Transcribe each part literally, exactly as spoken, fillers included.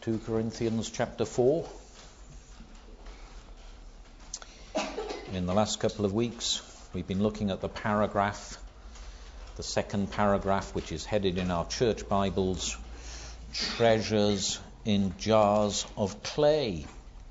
Second Corinthians chapter four. In the last couple of weeks, we've been looking at the paragraph, the second paragraph, which is headed in our church Bibles, Treasures in Jars of Clay.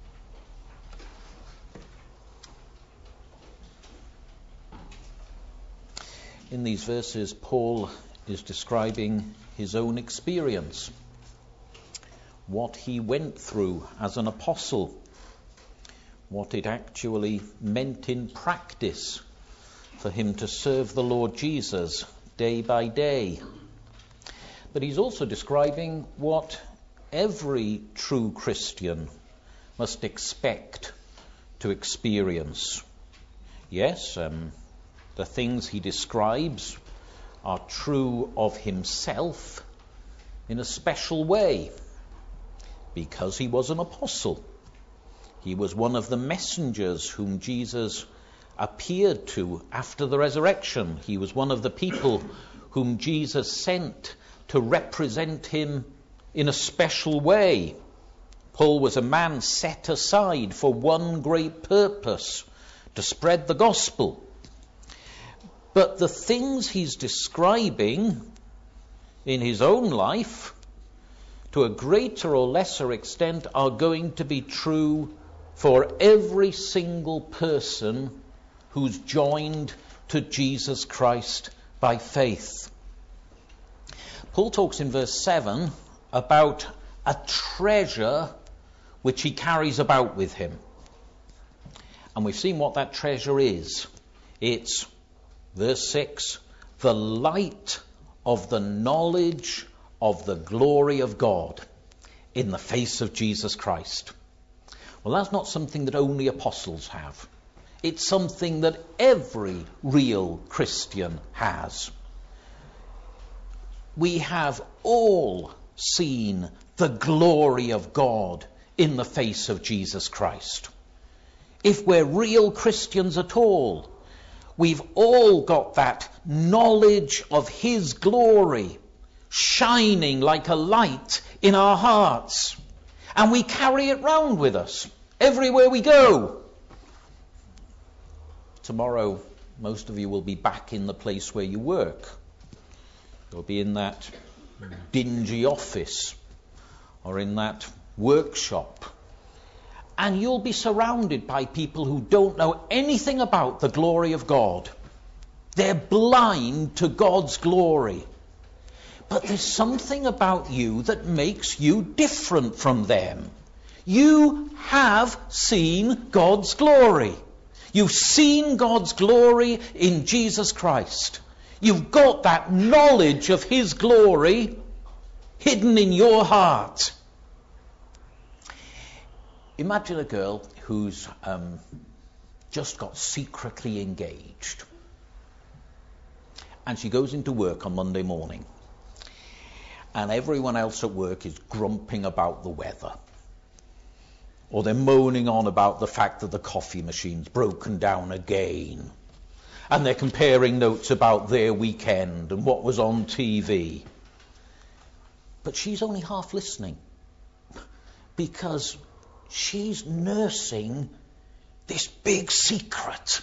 In these verses, Paul is describing his own experience, what he went through as an apostle, what it actually meant in practice for him to serve the Lord Jesus day by day. But he's also describing what every true Christian must expect to experience. Yes, um, the things he describes are true of himself in a special way, because he was an apostle. He was one of the messengers whom Jesus appeared to after the resurrection. He was one of the people whom Jesus sent to represent him in a special way. Paul was a man set aside for one great purpose, to spread the gospel. But the things he's describing in his own life, to a greater or lesser extent, are going to be true for every single person who's joined to Jesus Christ by faith. Paul talks in verse seven about a treasure which he carries about with him. And we've seen what that treasure is. It's, verse six, the light of the knowledge of the glory of God in the face of Jesus Christ. Well, that's not something that only apostles have. It's something that every real Christian has. We have all seen the glory of God in the face of Jesus Christ. If we're real Christians at all, we've all got that knowledge of His glory shining like a light in our hearts. And we carry it round with us everywhere we go. Tomorrow, most of you will be back in the place where you work. You'll be in that dingy office or in that workshop. And you'll be surrounded by people who don't know anything about the glory of God. They're blind to God's glory. But there's something about you that makes you different from them. You have seen God's glory. You've seen God's glory in Jesus Christ. You've got that knowledge of His glory hidden in your heart. Imagine a girl who's um, just got secretly engaged. And she goes into work on Monday morning. And everyone else at work is grumping about the weather. Or they're moaning on about the fact that the coffee machine's broken down again. And they're comparing notes about their weekend and what was on T V. But she's only half listening. Because she's nursing this big secret.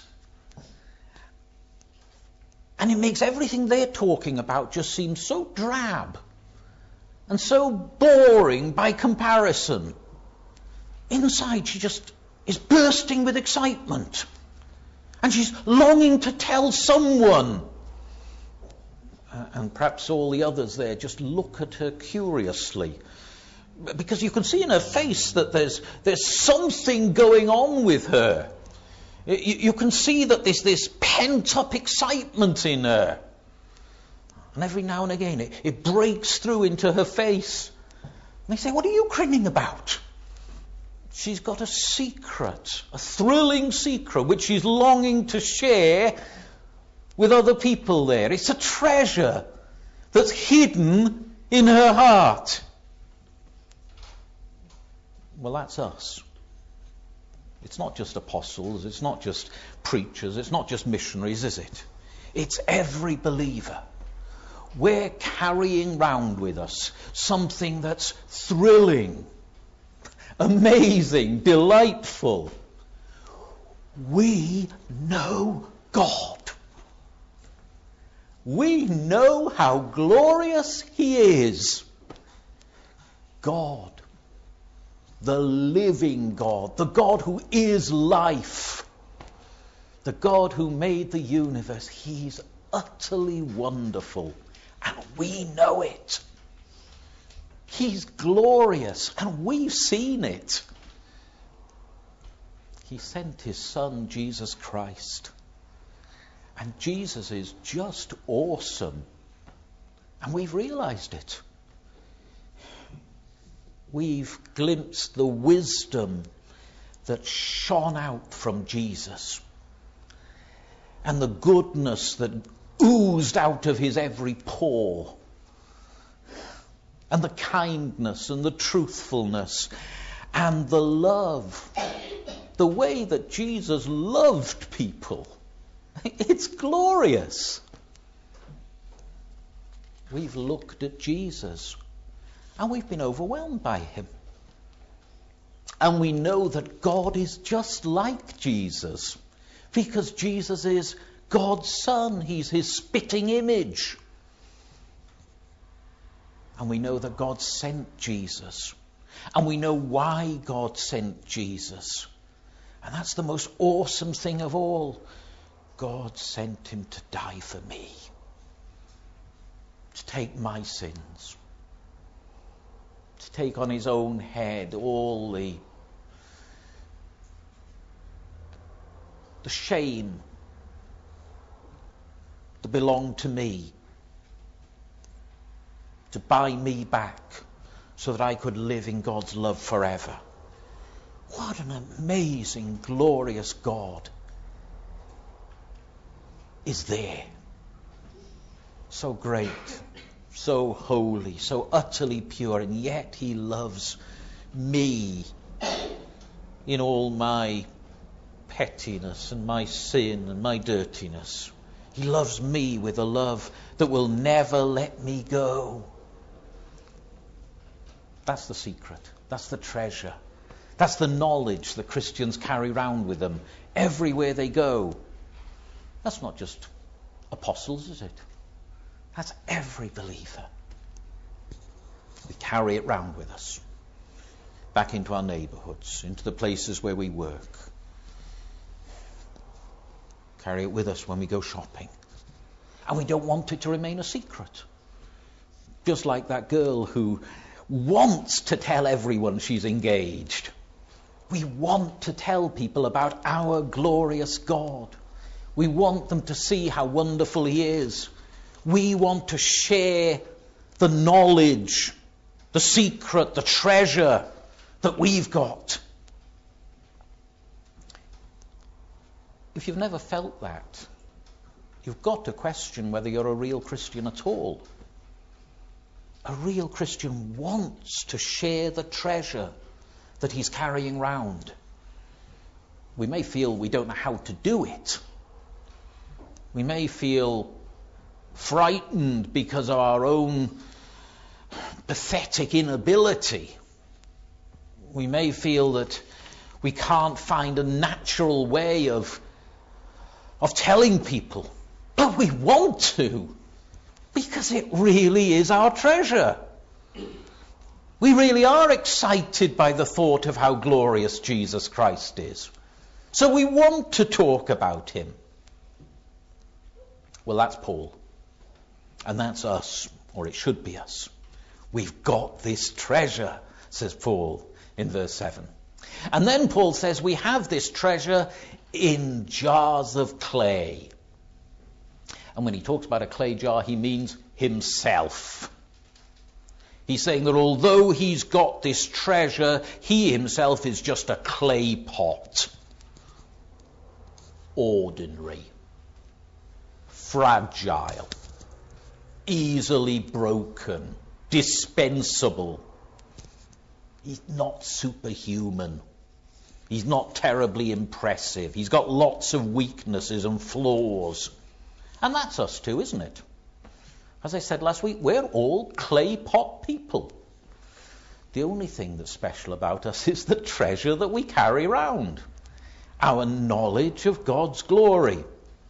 And it makes everything they're talking about just seem so drab and so boring by comparison. Inside, she just is bursting with excitement. And she's longing to tell someone. Uh, and perhaps all the others there just look at her curiously. Because you can see in her face that there's there's something going on with her. You, you can see that there's this pent-up excitement in her. And every now and again it, it breaks through into her face. And they say, "What are you grinning about?" She's got a secret, a thrilling secret, which she's longing to share with other people there. It's a treasure that's hidden in her heart. Well, that's us. It's not just apostles, it's not just preachers, it's not just missionaries, is it? It's every believer. We're carrying round with us something that's thrilling, amazing, delightful. We know God. We know how glorious he is. God, the living God, the God who is life, the God who made the universe. He's utterly wonderful, and we know it. He's glorious, and we've seen it. He sent his Son, Jesus Christ. And Jesus is just awesome. And we've realized it. We've glimpsed the wisdom that shone out from Jesus, and the goodness that oozed out of his every pore, and the kindness and the truthfulness and the love, the way that Jesus loved people. It's glorious. We've looked at Jesus and we've been overwhelmed by him. And we know that God is just like Jesus, because Jesus is God's Son. He's his spitting image. And we know that God sent Jesus. And we know why God sent Jesus. And that's the most awesome thing of all. God sent him to die for me, to take my sins, to take on his own head all the, the shame that belonged to me, to buy me back so that I could live in God's love forever. What an amazing, glorious God is there. So great, so holy, so utterly pure, and yet he loves me in all my pettiness and my sin and my dirtiness. He loves me with a love that will never let me go. That's the secret. That's the treasure. That's the knowledge that Christians carry around with them everywhere they go. That's not just apostles, is it? That's every believer. We carry it round with us, back into our neighbourhoods, into the places where we work. Carry it with us when we go shopping. And we don't want it to remain a secret. Just like that girl who wants to tell everyone she's engaged. We want to tell people about our glorious God. We want them to see how wonderful he is. We want to share the knowledge, the secret, the treasure that we've got. If you've never felt that, you've got to question whether you're a real Christian at all. A real Christian wants to share the treasure that he's carrying round. We may feel we don't know how to do it. We may feel frightened because of our own pathetic inability. We may feel that we can't find a natural way of, of telling people. But we want to, because it really is our treasure. We really are excited by the thought of how glorious Jesus Christ is. So we want to talk about him. Well, that's Paul. And that's us, or it should be us. We've got this treasure, says Paul in verse seven. And then Paul says we have this treasure in jars of clay. And when he talks about a clay jar, he means himself. He's saying that although he's got this treasure, he himself is just a clay pot. Ordinary. Fragile. Easily broken. Dispensable. He's not superhuman. He's not terribly impressive. He's got lots of weaknesses and flaws. And that's us too, isn't it? As I said last week, we're all clay pot people. The only thing that's special about us is the treasure that we carry around, our knowledge of God's glory.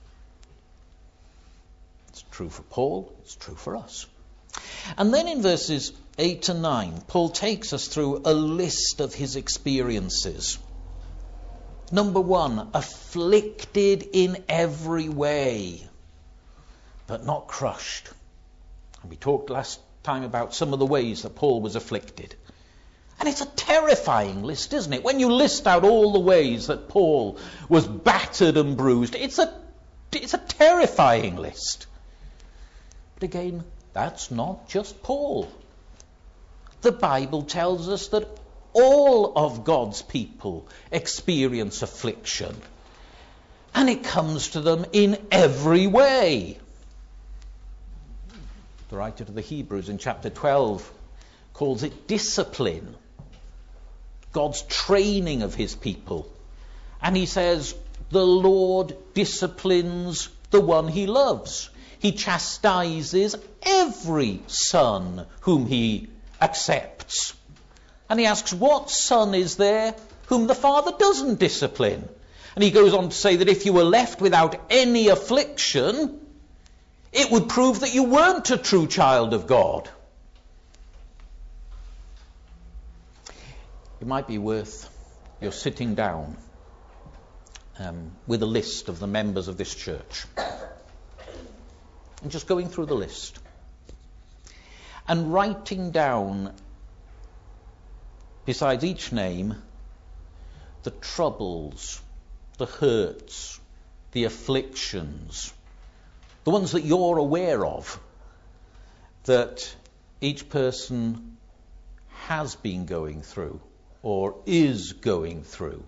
It's true for Paul, it's true for us. And then in verses eight and nine, Paul takes us through a list of his experiences. Number one, afflicted in every way, but not crushed. And we talked last time about some of the ways that Paul was afflicted. And it's a terrifying list, isn't it? When you list out all the ways that Paul was battered and bruised, it's a, it's a terrifying list. But again, that's not just Paul. The Bible tells us that all of God's people experience affliction. And it comes to them in every way. The writer to the Hebrews in chapter twelve calls it discipline. God's training of his people. And he says, the Lord disciplines the one he loves. He chastises every son whom he accepts. And he asks, what son is there whom the Father doesn't discipline? And he goes on to say that if you were left without any affliction, it would prove that you weren't a true child of God. It might be worth your sitting down um, with a list of the members of this church and just going through the list and writing down besides each name the troubles, the hurts, the afflictions, the ones that you're aware of that each person has been going through or is going through.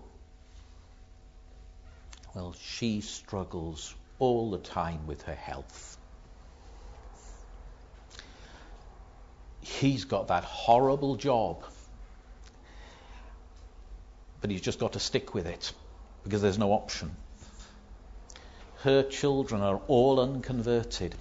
Well, she struggles all the time with her health. He's got that horrible job, but he's just got to stick with it because there's no option. Her children are all unconverted,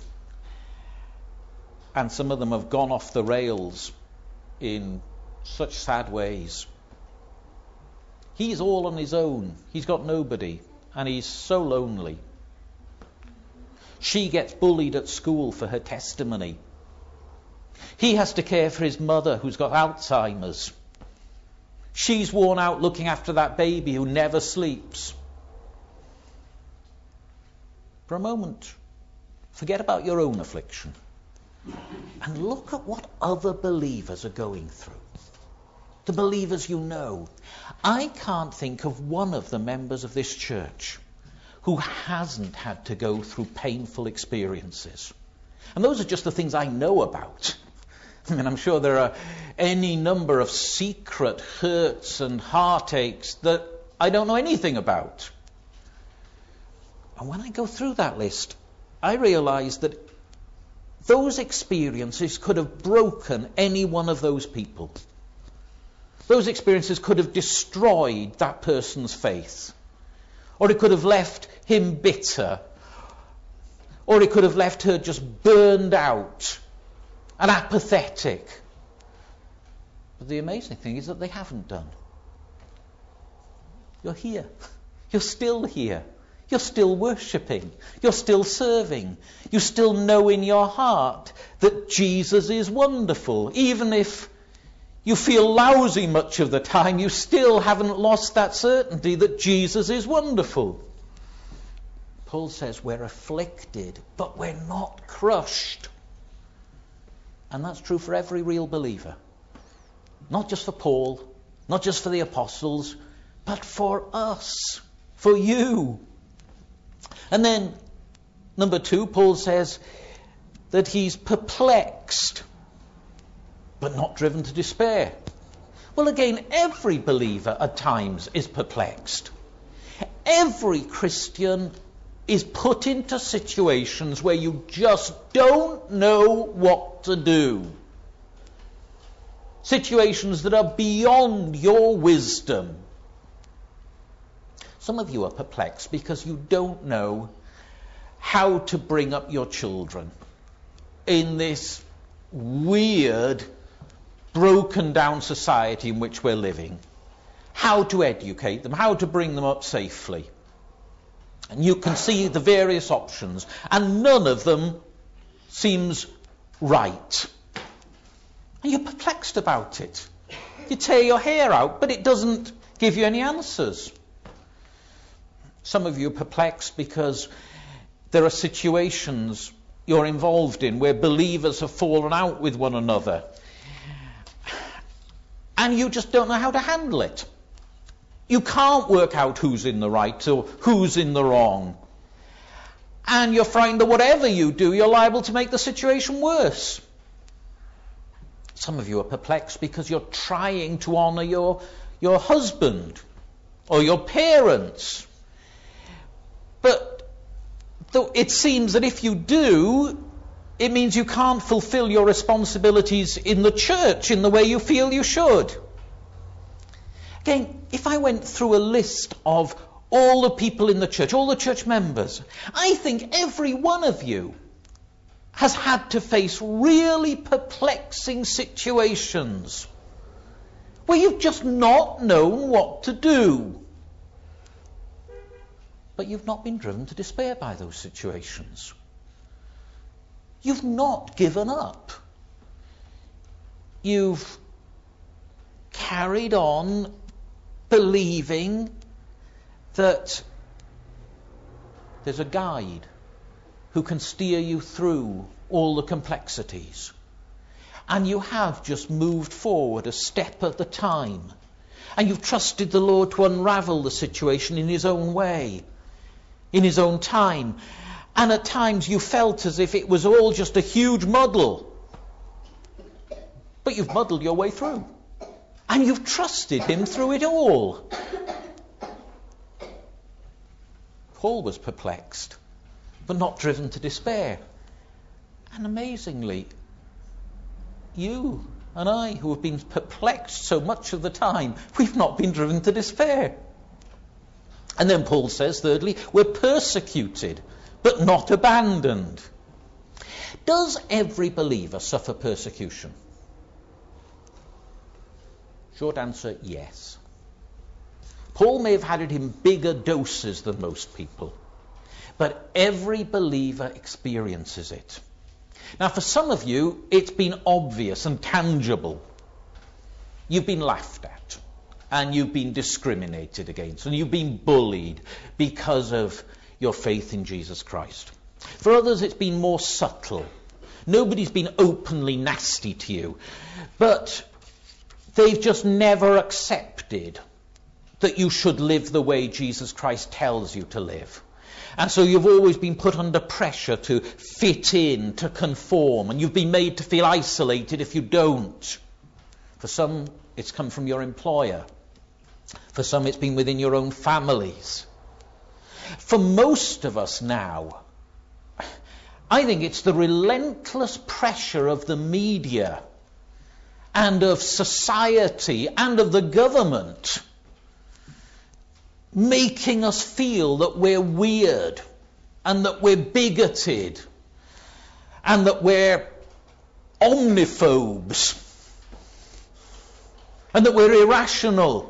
and some of them have gone off the rails in such sad ways. He's all on his own. He's got nobody, and he's so lonely. She gets bullied at school for her testimony. He has to care for his mother who's got Alzheimer's. She's worn out looking after that baby who never sleeps. For a moment, forget about your own affliction and look at what other believers are going through. The believers you know. I can't think of one of the members of this church who hasn't had to go through painful experiences. And those are just the things I know about. I mean, I'm sure there are any number of secret hurts and heartaches that I don't know anything about. And when I go through that list, I realize that those experiences could have broken any one of those people. Those experiences could have destroyed that person's faith. Or it could have left him bitter. Or it could have left her just burned out and apathetic. But the amazing thing is that they haven't done. You're here. You're still here. You're still worshipping. You're still serving. You still know in your heart that Jesus is wonderful. Even if you feel lousy much of the time, you still haven't lost that certainty that Jesus is wonderful. Paul says we're afflicted, but we're not crushed. And that's true for every real believer. Not just for Paul, not just for the apostles, but for us, for you. And then, number two, Paul says that he's perplexed, but not driven to despair. Well, again, every believer at times is perplexed. Every Christian is put into situations where you just don't know what to do. Situations that are beyond your wisdom. Some of you are perplexed because you don't know how to bring up your children in this weird broken down society in which we're living, how to educate them, how to bring them up safely. And you can see the various options, and none of them seems right. And you're perplexed about it. You tear your hair out, but it doesn't give you any answers. Some of you are perplexed because there are situations you're involved in where believers have fallen out with one another. And you just don't know how to handle it. You can't work out who's in the right or who's in the wrong. And you're frightened that whatever you do, you're liable to make the situation worse. Some of you are perplexed because you're trying to honour your, your husband or your parents. But though it seems that if you do, it means you can't fulfil your responsibilities in the church in the way you feel you should. Again, if I went through a list of all the people in the church, all the church members, I think every one of you has had to face really perplexing situations where you've just not known what to do. But you've not been driven to despair by those situations. You've not given up. You've carried on believing that there's a guide who can steer you through all the complexities. And you have just moved forward a step at a time. And you've trusted the Lord to unravel the situation in his own way, in his own time. And at times you felt as if it was all just a huge muddle. But you've muddled your way through. And you've trusted him through it all. Paul was perplexed, but not driven to despair. And amazingly, you and I, who have been perplexed so much of the time, we've not been driven to despair. And then Paul says, thirdly, we're persecuted, but not abandoned. Does every believer suffer persecution? Short answer, yes. Paul may have had it in bigger doses than most people, but every believer experiences it. Now, for some of you, it's been obvious and tangible. You've been laughed at, and you've been discriminated against, and you've been bullied because of your faith in Jesus Christ. For others, it's been more subtle. Nobody's been openly nasty to you, but they've just never accepted that you should live the way Jesus Christ tells you to live. And so you've always been put under pressure to fit in, to conform, and you've been made to feel isolated if you don't. For some, it's come from your employer. For some, it's been within your own families. For most of us now, I think it's the relentless pressure of the media and of society and of the government making us feel that we're weird and that we're bigoted and that we're omniphobes and that we're irrational.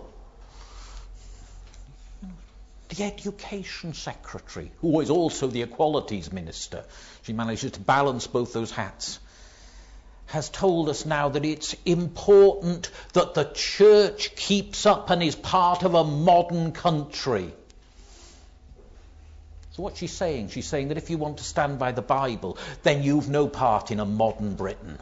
The Education Secretary, who is also the Equalities Minister, she manages to balance both those hats, has told us now that it's important that the church keeps up and is part of a modern country. So what's she saying? She's saying that if you want to stand by the Bible, then you've no part in a modern Britain.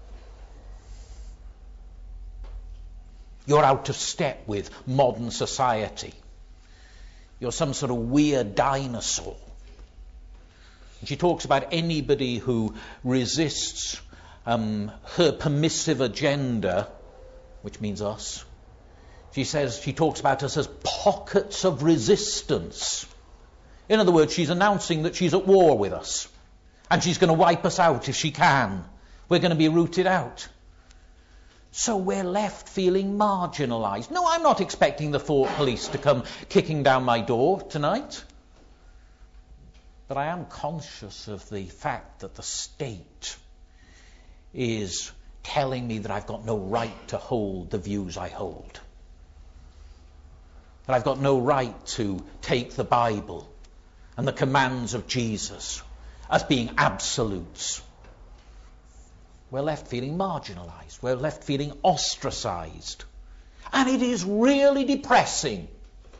You're out of step with modern society. You're some sort of weird dinosaur. And she talks about anybody who resists Um, her permissive agenda, which means us. She says, she talks about us as pockets of resistance. In other words, she's announcing that she's at war with us. And she's going to wipe us out if she can. We're going to be rooted out. So we're left feeling marginalised. No, I'm not expecting the Thought Police to come kicking down my door tonight. But I am conscious of the fact that the state is telling me that I've got no right to hold the views I hold. That I've got no right to take the Bible and the commands of Jesus as being absolutes. We're left feeling marginalized. We're left feeling ostracized. And it is really depressing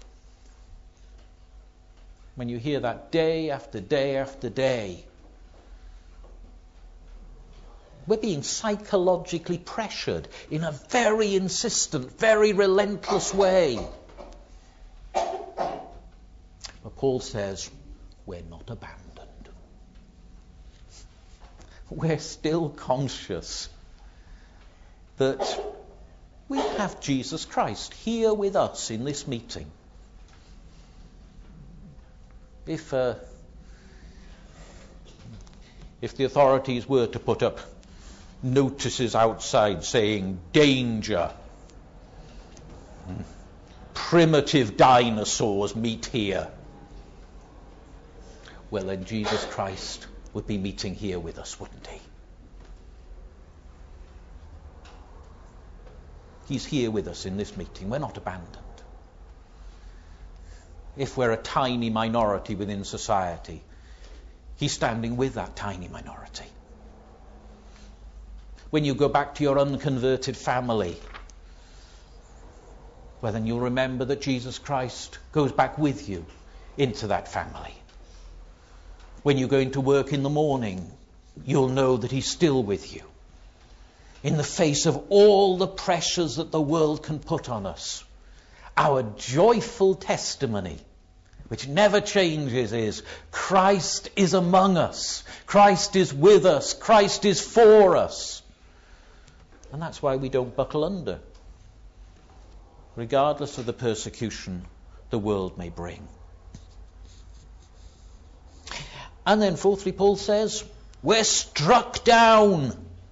when you hear that day after day after day. We're being psychologically pressured in a very insistent, very relentless way. But Paul says, we're not abandoned. We're still conscious that we have Jesus Christ here with us in this meeting. If, uh, if the authorities were to put up notices outside saying, danger, primitive dinosaurs meet here, well then Jesus Christ would be meeting here with us, wouldn't he? He's here with us in this meeting. We're not abandoned. If we're a tiny minority within society, he's standing with that tiny minority. When you go back to your unconverted family, well then you'll remember that Jesus Christ goes back with you into that family. When you go into work in the morning, you'll know that he's still with you. In the face of all the pressures that the world can put on us, our joyful testimony, which never changes, is Christ is among us. Christ is with us. Christ is for us. And that's why we don't buckle under, regardless of the persecution the world may bring. And then fourthly, Paul says, we're struck down.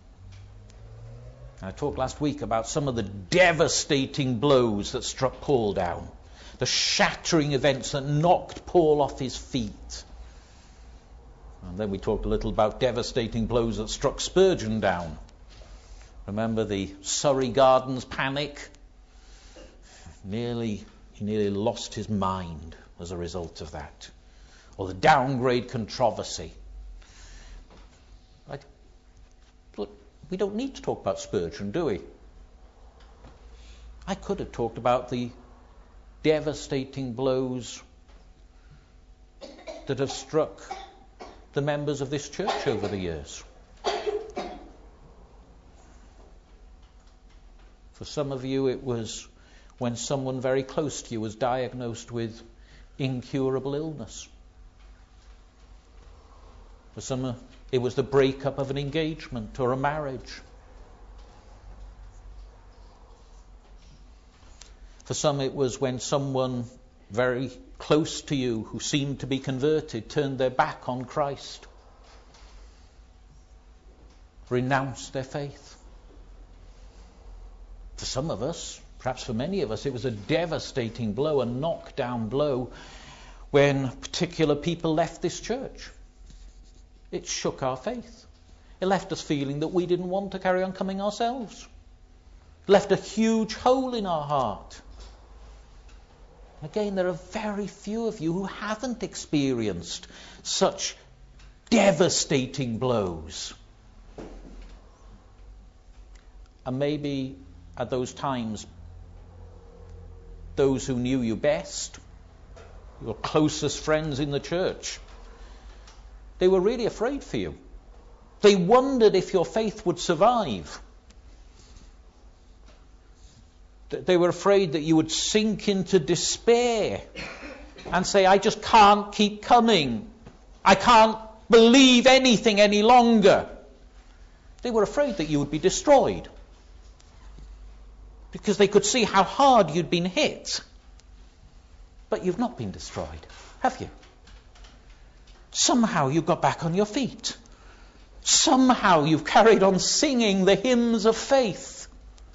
I talked last week about some of the devastating blows that struck Paul down, the shattering events that knocked Paul off his feet. And then we talked a little about devastating blows that struck Spurgeon down. Remember the Surrey Gardens panic? Nearly, he nearly lost his mind as a result of that. Or the downgrade controversy. Right? Look, we don't need to talk about Spurgeon, do we? I could have talked about the devastating blows that have struck the members of this church over the years. For some of you, it was when someone very close to you was diagnosed with incurable illness. For some, it was the breakup of an engagement or a marriage. For some, it was when someone very close to you who seemed to be converted turned their back on Christ, renounced their faith. For some of us, perhaps for many of us, it was a devastating blow, a knockdown blow, when particular people left this church. It shook our faith. It left us feeling that we didn't want to carry on coming ourselves. It left a huge hole in our heart. Again, there are very few of you who haven't experienced such devastating blows. And maybe at those times, those who knew you best, your closest friends in the church, they were really afraid for you. They wondered if your faith would survive. They were afraid that you would sink into despair and say, I just can't keep coming. I can't believe anything any longer. They were afraid that you would be destroyed because they could see how hard you'd been hit. But you've not been destroyed, have you? Somehow you got back on your feet. Somehow you've carried on singing the hymns of faith.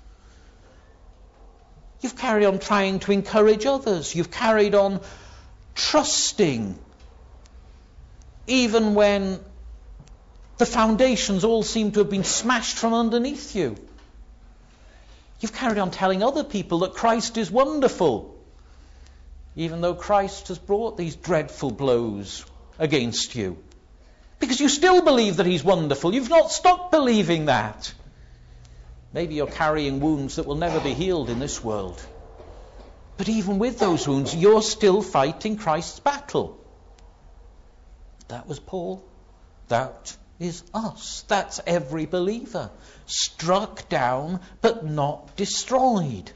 You've carried on trying to encourage others. You've carried on trusting, even when The foundations all seem to have been smashed from underneath you. You've carried on telling other people that Christ is wonderful, even though Christ has brought these dreadful blows against you. Because you still believe that he's wonderful. You've not stopped believing that. Maybe you're carrying wounds that will never be healed in this world. But even with those wounds, you're still fighting Christ's battle. That was Paul. That is us. That's every believer. Struck down, but not destroyed.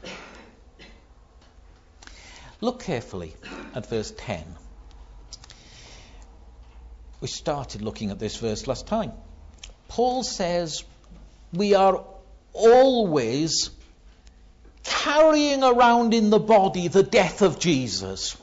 Look carefully at verse ten. We started looking at this verse last time. Paul says we are always carrying around in the body the death of Jesus,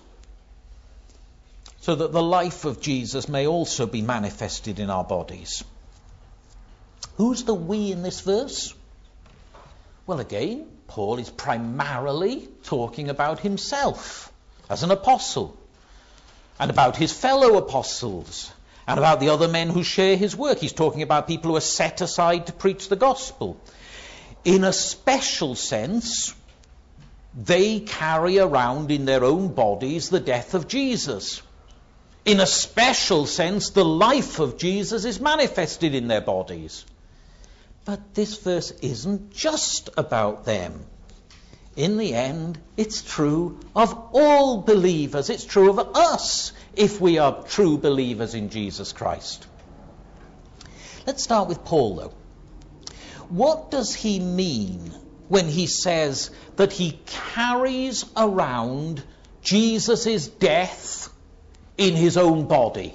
so that the life of Jesus may also be manifested in our bodies. Who's the we in this verse? Well, again, Paul is primarily talking about himself as an apostle, and about his fellow apostles, and about the other men who share his work. He's talking about people who are set aside to preach the gospel. In a special sense, they carry around in their own bodies the death of Jesus. In a special sense, the life of Jesus is manifested in their bodies. But this verse isn't just about them. In the end, it's true of all believers. It's true of us if we are true believers in Jesus Christ. Let's start with Paul, though. What does he mean when he says that he carries around Jesus' death in his own body?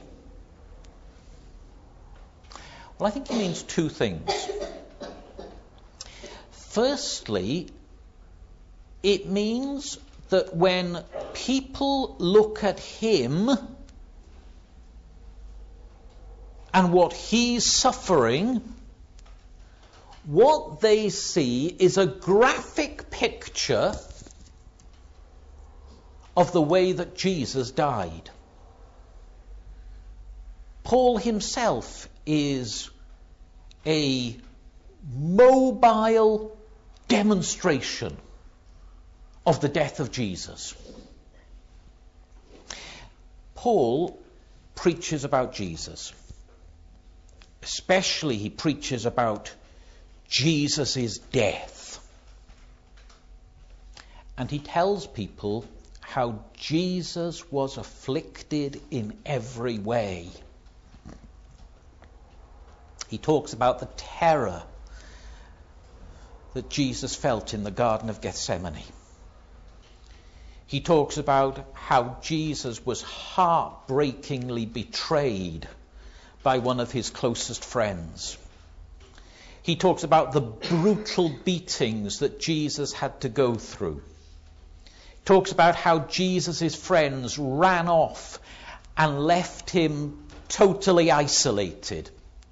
Well, I think he means two things. Firstly, it means that when people look at him and what he's suffering, what they see is a graphic picture of the way that Jesus died. Paul himself is a mobile demonstration of the death of Jesus. Paul preaches about Jesus. Especially he preaches about Jesus' death. And he tells people how Jesus was afflicted in every way. He talks about the terror that Jesus felt in the Garden of Gethsemane. He talks about how Jesus was heartbreakingly betrayed by one of his closest friends. He talks about the brutal beatings that Jesus had to go through. He talks about how Jesus' friends ran off and left him totally isolated.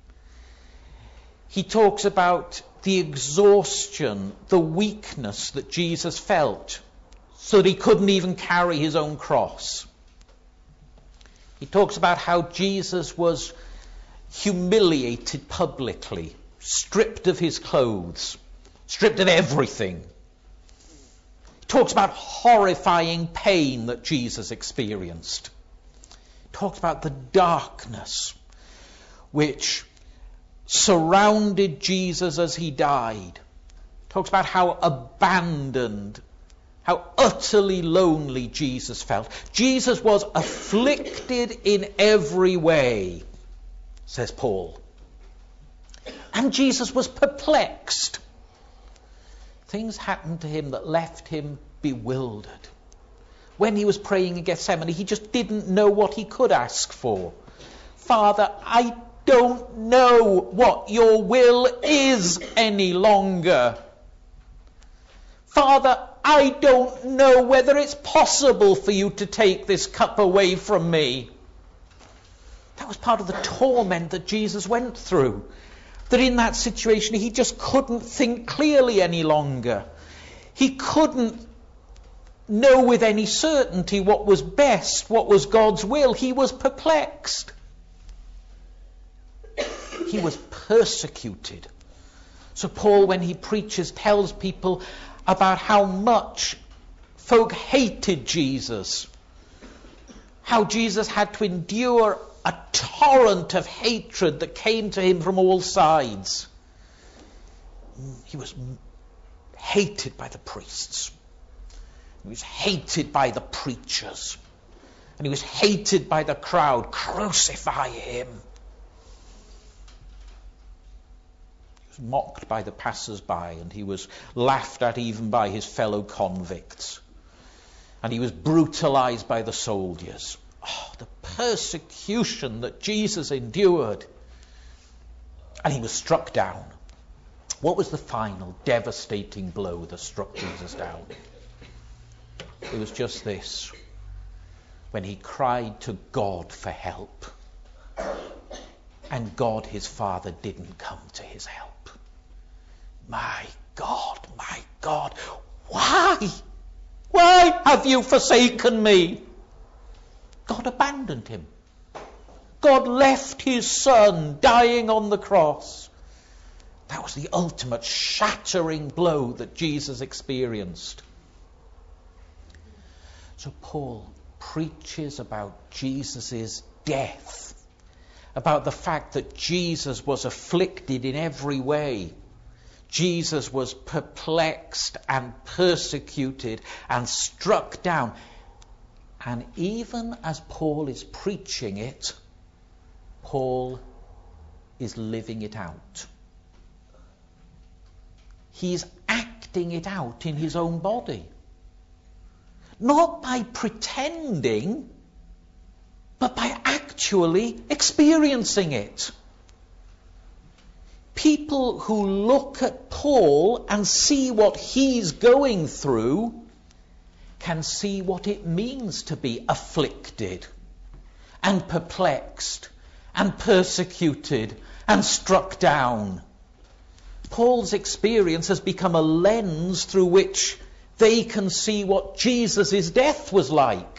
He talks about the exhaustion, the weakness that Jesus felt, so that he couldn't even carry his own cross. He talks about how Jesus was humiliated publicly, stripped of his clothes, stripped of everything. He talks about horrifying pain that Jesus experienced. He talks about the darkness which surrounded Jesus as he died. He talks about how abandoned, how utterly lonely Jesus felt. Jesus was afflicted in every way, says Paul. And Jesus was perplexed. Things happened to him that left him bewildered. When he was praying in Gethsemane, he just didn't know what he could ask for. Father, I don't know what your will is any longer. Father, I don't know whether it's possible for you to take this cup away from me. That was part of the torment that Jesus went through. That in that situation he just couldn't think clearly any longer. He couldn't know with any certainty what was best, what was God's will. He was perplexed. He was persecuted. So Paul, when he preaches, tells people about how much folk hated Jesus. How Jesus had to endure a torrent of hatred that came to him from all sides. He was hated by the priests. He was hated by the preachers. And he was hated by the crowd. Crucify him. He was mocked by the passers-by, and he was laughed at even by his fellow convicts. And he was brutalized by the soldiers. Oh, the persecution that Jesus endured. And he was struck down. What was the final devastating blow that struck Jesus down? It was just this. When he cried to God for help. And God, his Father, didn't come to his help. My God, my God, why? Why have you forsaken me? God abandoned him. God left his son dying on the cross. That was the ultimate shattering blow that Jesus experienced. So Paul preaches about Jesus' death, about the fact that Jesus was afflicted in every way. Jesus was perplexed and persecuted and struck down. And even as Paul is preaching it, Paul is living it out. He's acting it out in his own body. Not by pretending, but by actually experiencing it. People who look at Paul and see what he's going through can see what it means to be afflicted and perplexed and persecuted and struck down. Paul's experience has become a lens through which they can see what Jesus' death was like.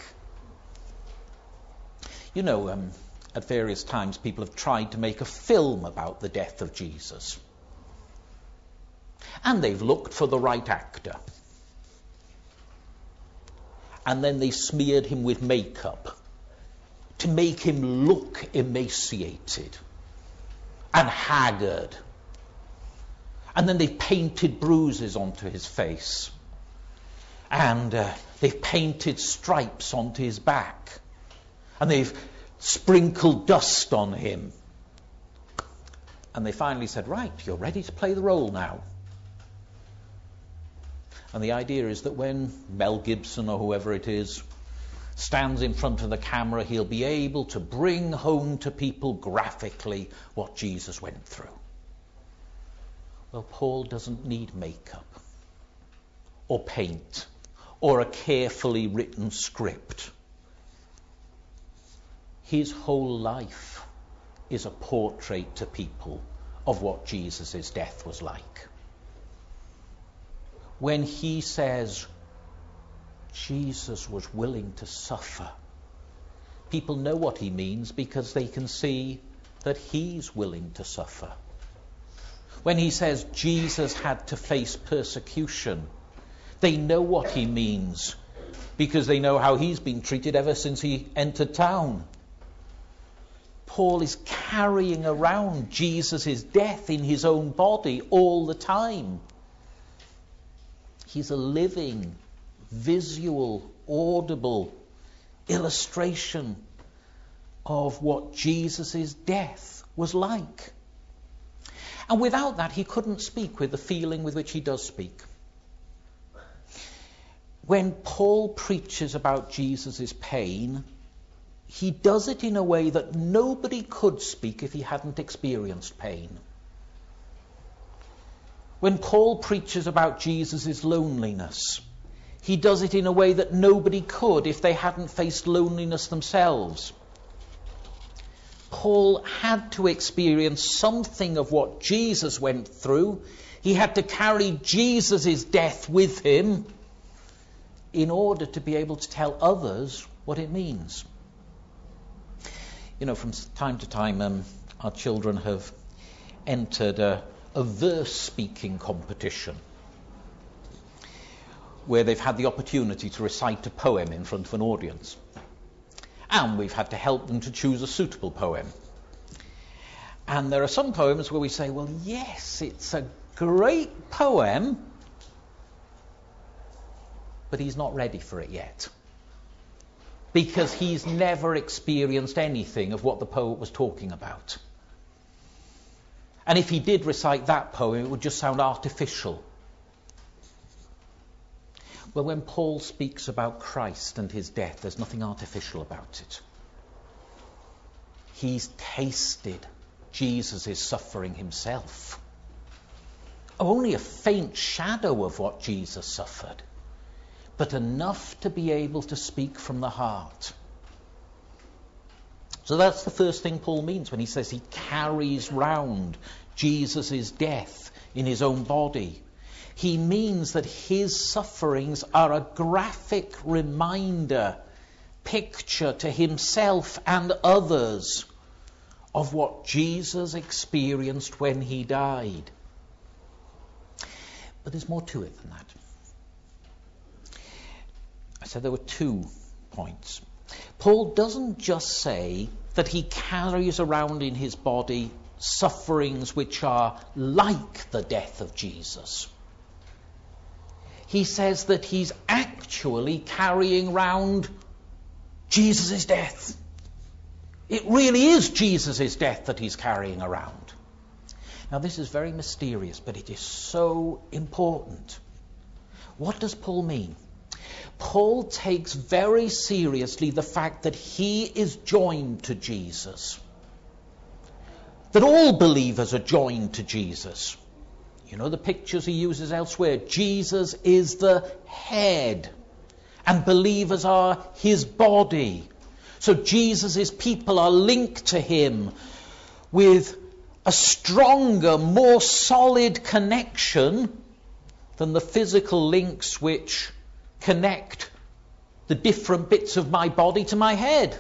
You know, um, at various times people have tried to make a film about the death of Jesus. And they've looked for the right actor. And then they smeared him with makeup to make him look emaciated and haggard. And then they painted bruises onto his face. And uh, they've painted stripes onto his back. And they've sprinkled dust on him. And they finally said, right, you're ready to play the role now. And the idea is that when Mel Gibson or whoever it is stands in front of the camera, he'll be able to bring home to people graphically what Jesus went through. Well, Paul doesn't need makeup or paint or a carefully written script. His whole life is a portrait to people of what Jesus' death was like. When he says Jesus was willing to suffer, people know what he means because they can see that he's willing to suffer. When he says Jesus had to face persecution, they know what he means because they know how he's been treated ever since he entered town. Paul is carrying around Jesus' death in his own body all the time. He's a living, visual, audible illustration of what Jesus' death was like. And without that, he couldn't speak with the feeling with which he does speak. When Paul preaches about Jesus' pain, he does it in a way that nobody could speak if he hadn't experienced pain. When Paul preaches about Jesus' loneliness, he does it in a way that nobody could if they hadn't faced loneliness themselves. Paul had to experience something of what Jesus went through. He had to carry Jesus' death with him in order to be able to tell others what it means. You know, from time to time, um, our children have entered a, a verse-speaking competition where they've had the opportunity to recite a poem in front of an audience. And we've had to help them to choose a suitable poem. And there are some poems where we say, well, yes, it's a great poem, but he's not ready for it yet. Because he's never experienced anything of what the poet was talking about. And if he did recite that poem, it would just sound artificial. Well, when Paul speaks about Christ and his death, there's nothing artificial about it. He's tasted Jesus' suffering himself. Only a faint shadow of what Jesus suffered, but enough to be able to speak from the heart. So that's the first thing Paul means when he says he carries round Jesus' death in his own body. He means that his sufferings are a graphic reminder, picture to himself and others of what Jesus experienced when he died. But there's more to it than that. I said there were two points. Paul doesn't just say that he carries around in his body sufferings which are like the death of Jesus. He says that he's actually carrying round Jesus' death. It really is Jesus' death that he's carrying around. Now this is very mysterious, but it is so important. What does Paul mean? Paul takes very seriously the fact that he is joined to Jesus. That all believers are joined to Jesus. You know the pictures he uses elsewhere. Jesus is the head, and believers are his body. So Jesus' people are linked to him with a stronger, more solid connection than the physical links which connect the different bits of my body to my head.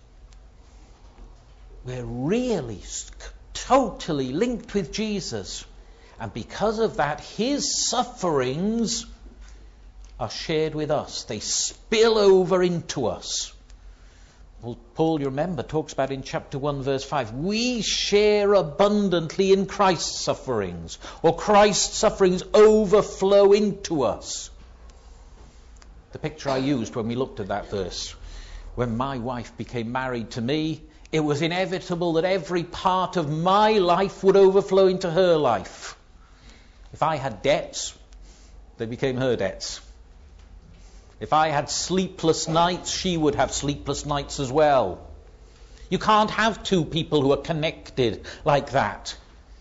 We're really totally linked with Jesus. And because of that, his sufferings are shared with us. They spill over into us. Well, Paul, you remember, talks about in chapter one, verse five, we share abundantly in Christ's sufferings, or Christ's sufferings overflow into us. The picture I used when we looked at that verse, when my wife became married to me, it was inevitable that every part of my life would overflow into her life. If I had debts, they became her debts. If I had sleepless nights, she would have sleepless nights as well. You can't have two people who are connected like that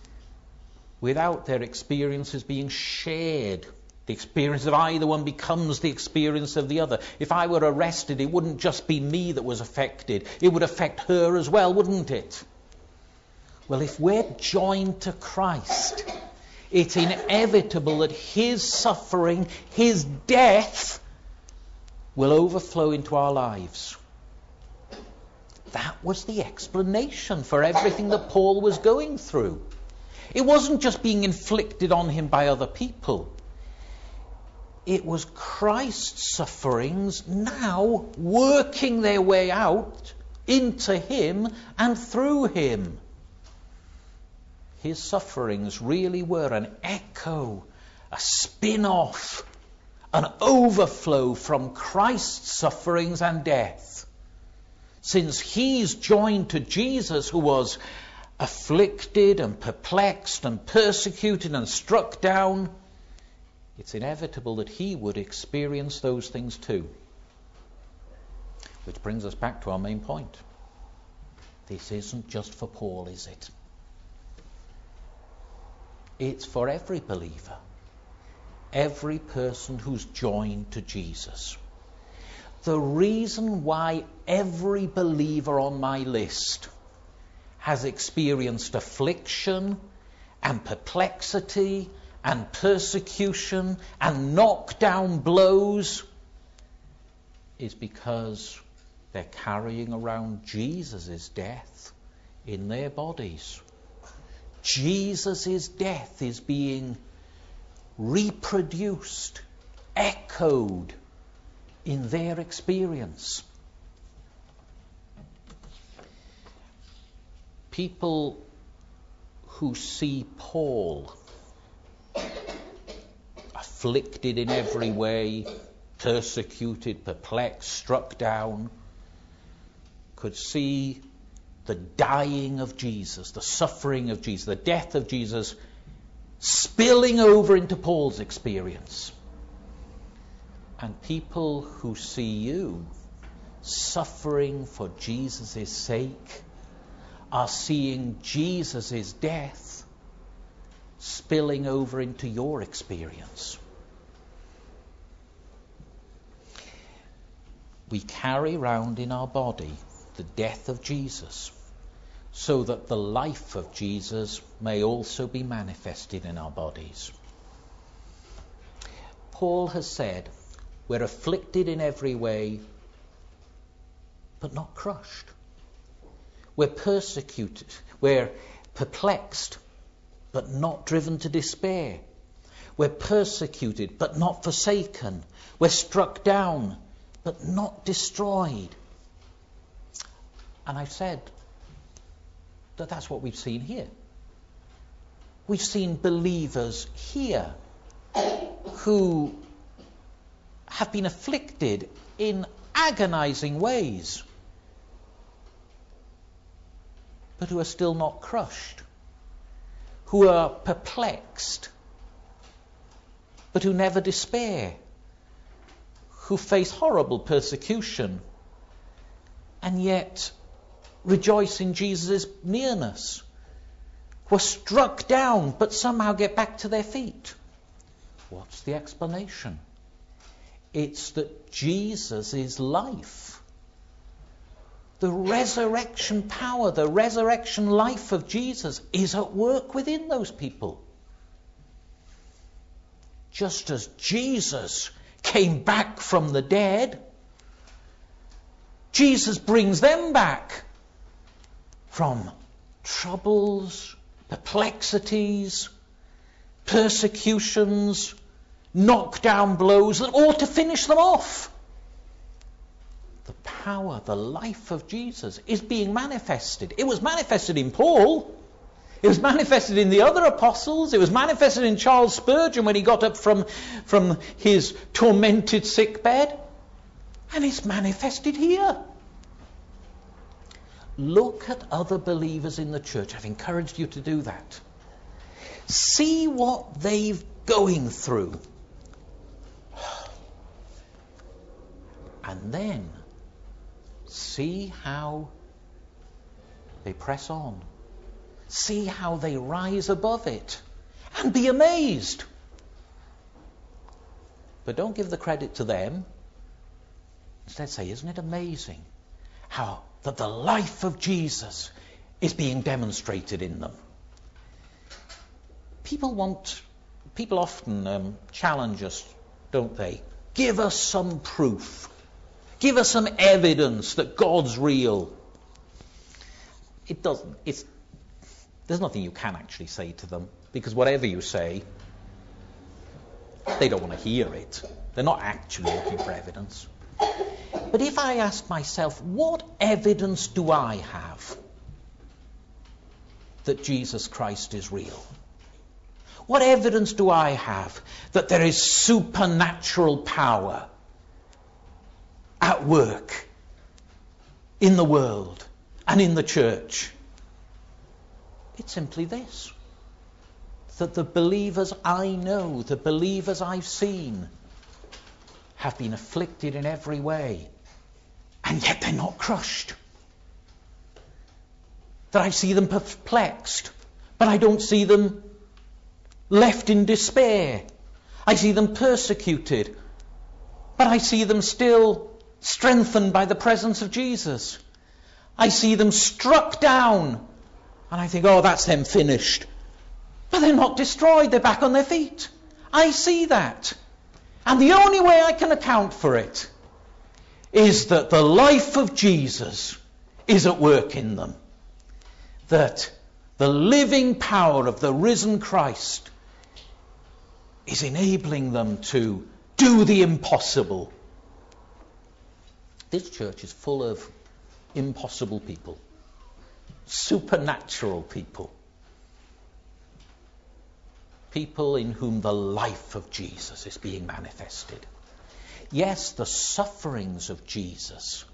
without their experiences being shared. The experience of either one becomes the experience of the other. If I were arrested, it wouldn't just be me that was affected. It would affect her as well, wouldn't it? Well, if we're joined to Christ, it's inevitable that his suffering, his death, will overflow into our lives. That was the explanation for everything that Paul was going through. It wasn't just being inflicted on him by other people. It was Christ's sufferings now working their way out into him and through him. His sufferings really were an echo, a spin-off, an overflow from Christ's sufferings and death. Since he's joined to Jesus, who was afflicted and perplexed and persecuted and struck down, it's inevitable that he would experience those things too. Which brings us back to our main point. This isn't just for Paul, is it? It's for every believer. Every person who's joined to Jesus. The reason why every believer on my list has experienced affliction and perplexity and persecution and knockdown blows is because they're carrying around Jesus' death in their bodies. Jesus' death is being reproduced, echoed in their experience. People who see Paul afflicted in every way, persecuted, perplexed, struck down, could see the dying of Jesus, the suffering of Jesus, the death of Jesus spilling over into Paul's experience. And people who see you suffering for Jesus' sake are seeing Jesus' death spilling over into your experience. We carry round in our body the death of Jesus, so that the life of Jesus may also be manifested in our bodies. Paul has said, we're afflicted in every way, but not crushed. We're persecuted, we're perplexed, but not driven to despair. We're persecuted, but not forsaken. We're struck down, but not destroyed. And I've said that that's what we've seen here. We've seen believers here who have been afflicted in agonizing ways, but who are still not crushed, who are perplexed, but who never despair, who face horrible persecution, and yet rejoice in Jesus' nearness, who are struck down, but somehow get back to their feet. What's the explanation? It's that Jesus is life. The resurrection power, the resurrection life of Jesus is at work within those people. Just as Jesus came back from the dead, Jesus brings them back from troubles, perplexities, persecutions, knockdown blows that ought to finish them off. The power, the life of Jesus is being manifested. It was manifested in Paul. It was manifested in the other apostles. It was manifested in Charles Spurgeon when he got up from, from his tormented sickbed. And it's manifested here. Look at other believers in the church. I've encouraged you to do that. See what they're going through. And then see how they press on. See how they rise above it. And be amazed. But don't give the credit to them. Instead say, isn't it amazing how that the life of Jesus is being demonstrated in them? People want, people often um, challenge us, don't they? Give us some proof. Give us some evidence that God's real. It doesn't, it's, there's nothing you can actually say to them, because whatever you say, they don't want to hear it. They're not actually looking for evidence. But if I ask myself, what evidence do I have that Jesus Christ is real? What evidence do I have that there is supernatural power at work in the world and in the church? It's simply this, that the believers I know, the believers I've seen, have been afflicted in every way, and yet they're not crushed. That I see them perplexed, but I don't see them left in despair. I see them persecuted, but I see them still strengthened by the presence of Jesus. I see them struck down, and I think, oh, that's them finished. But they're not destroyed, they're back on their feet. I see that. And the only way I can account for it is that the life of Jesus is at work in them. That The living power of the risen Christ is enabling them to do the impossible. This church is full of impossible people, supernatural people, people in whom the life of Jesus is being manifested. Yes, the sufferings of Jesus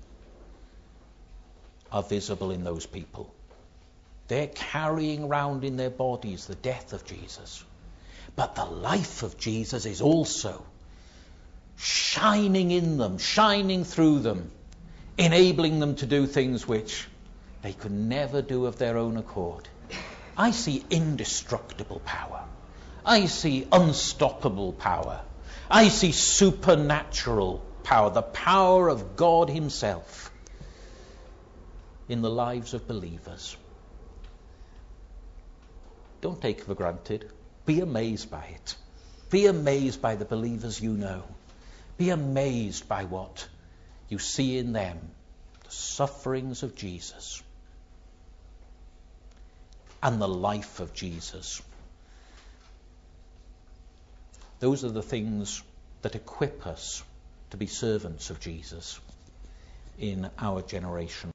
are visible in those people. They're carrying around in their bodies the death of Jesus. But the life of Jesus is also shining in them, shining through them, enabling them to do things which they could never do of their own accord. I see indestructible power. I see unstoppable power. I see supernatural power, the power of God himself in the lives of believers. Don't take it for granted. Be amazed by it. Be amazed by the believers you know. Be amazed by what you see in them, the sufferings of Jesus and the life of Jesus. Those are the things that equip us to be servants of Jesus in our generation.